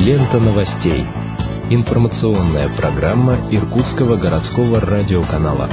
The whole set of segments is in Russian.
Лента новостей. Информационная программа Иркутского городского радиоканала.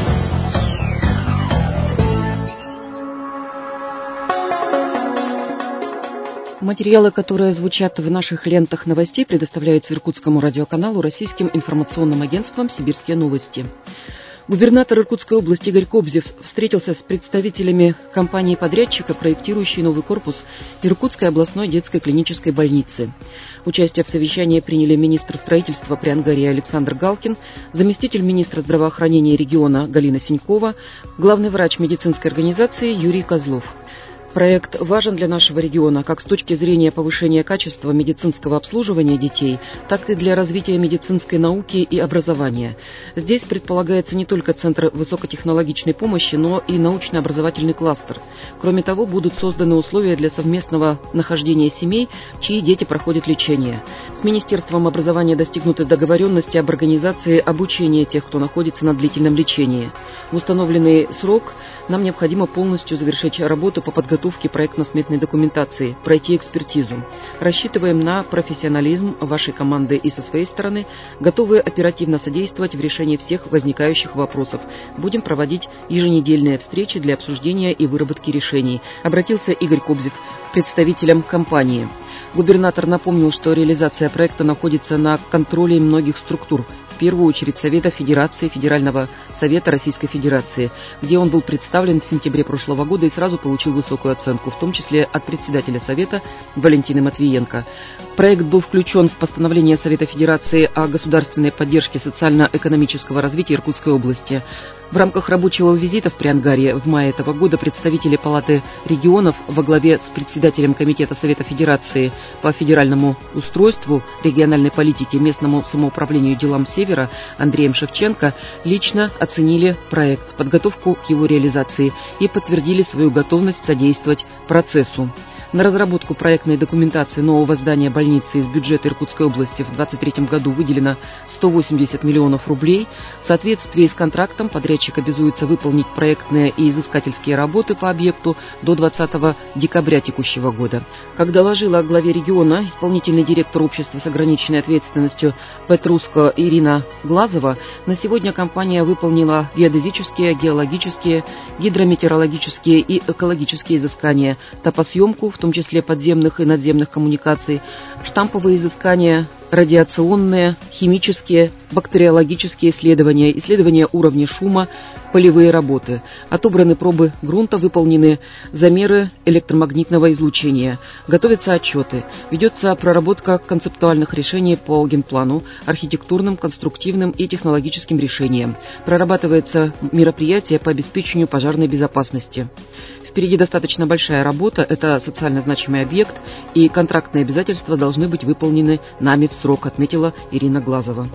Материалы, которые звучат в наших лентах новостей, предоставляются Иркутскому радиоканалу российским информационным агентством «Сибирские новости». Губернатор Иркутской области Игорь Кобзев встретился с представителями компании-подрядчика, проектирующей новый корпус Иркутской областной детской клинической больницы. Участие в совещании приняли министр строительства при Ангаре Александр Галкин, заместитель министра здравоохранения региона Галина Синькова, главный врач медицинской организации Юрий Козлов. Проект важен для нашего региона как с точки зрения повышения качества медицинского обслуживания детей, так и для развития медицинской науки и образования. Здесь предполагается не только центр высокотехнологичной помощи, но и научно-образовательный кластер. Кроме того, будут созданы условия для совместного нахождения семей, чьи дети проходят лечение. С Министерством образования достигнуты договоренности об организации обучения тех, кто находится на длительном лечении. В установленный срок нам необходимо полностью завершить работу по подготовке проектно-сметной документации, пройти экспертизу. Рассчитываем на профессионализм вашей команды и со своей стороны готовы оперативно содействовать в решении всех возникающих вопросов. Будем проводить еженедельные встречи для обсуждения и выработки решений, обратился Игорь Кобзев к представителям компании. Губернатор напомнил, что реализация проекта находится на контроле многих структур, в первую очередь Совета Федерации, Федерального Совета Российской Федерации, где он был представлен в сентябре прошлого года и сразу получил высокую оценку, в том числе от председателя Совета Валентины Матвиенко. Проект был включен в постановление Совета Федерации о государственной поддержке социально-экономического развития Иркутской области. В рамках рабочего визита в Приангарье в мае этого года представители Палаты регионов во главе с председателем Комитета Совета Федерации по федеральному устройству, региональной политике, местному самоуправлению и делам Севера Андреем Шевченко лично оценили проект, подготовку к его реализации и подтвердили свою готовность содействовать процессу. На разработку проектной документации нового здания больницы из бюджета Иркутской области в 2023 году выделено 180 миллионов рублей. В соответствии с контрактом подрядчик обязуется выполнить проектные и изыскательские работы по объекту до 20 декабря текущего года. Как доложила главе региона исполнительный директор общества с ограниченной ответственностью Петруско Ирина Глазова, на сегодня компания выполнила геодезические, геологические, гидрометеорологические и экологические изыскания, топосъемку, в том числе подземных и надземных коммуникаций, штамповые изыскания, радиационные, химические, бактериологические исследования, исследования уровня шума, полевые работы. Отобраны пробы грунта, выполнены замеры электромагнитного излучения. Готовятся отчеты. Ведется проработка концептуальных решений по генплану, архитектурным, конструктивным и технологическим решениям. Прорабатывается мероприятие по обеспечению пожарной безопасности. Впереди достаточно большая работа, это социально значимый объект, и контрактные обязательства должны быть выполнены нами в срок, отметила Ирина Глазова.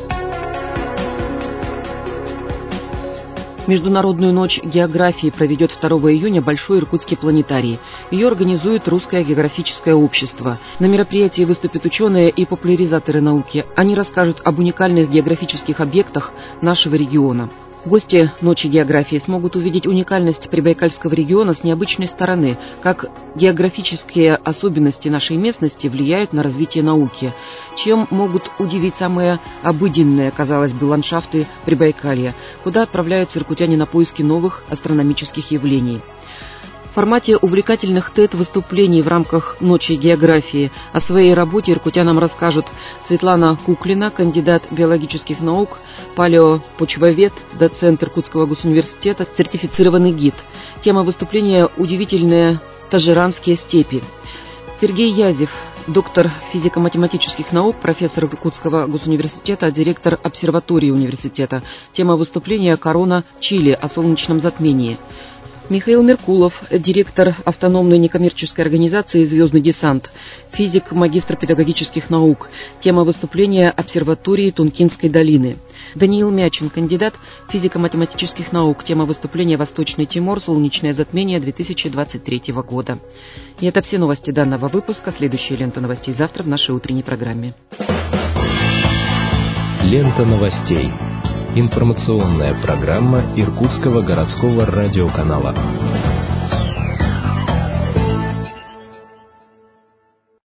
Международную ночь географии проведет 2 июня Большой Иркутский планетарий. Ее организует Русское географическое общество. На мероприятии выступят ученые и популяризаторы науки. Они расскажут об уникальных географических объектах нашего региона. Гости Ночи географии смогут увидеть уникальность Прибайкальского региона с необычной стороны, как географические особенности нашей местности влияют на развитие науки, чем могут удивить самые обыденные, казалось бы, ландшафты Прибайкалья, куда отправляются иркутяне на поиски новых астрономических явлений. В формате увлекательных TED-выступлений в рамках Ночи географии о своей работе иркутянам расскажут Светлана Куклина, кандидат биологических наук, палеопочвовед, доцент Иркутского госуниверситета, сертифицированный гид. Тема выступления «Удивительные тажиранские степи». Сергей Язев, доктор физико-математических наук, профессор Иркутского госуниверситета, директор обсерватории университета. Тема выступления «Корона Чили» о солнечном затмении. Михаил Меркулов, директор автономной некоммерческой организации «Звездный десант», физик, магистр педагогических наук. Тема выступления «Обсерватории Тункинской долины». Даниил Мячин, кандидат физико-математических наук. Тема выступления «Восточный Тимор. Солнечное затмение 2023 года». И это все новости данного выпуска. Следующая лента новостей завтра в нашей утренней программе. Лента новостей. Информационная программа Иркутского городского радиоканала.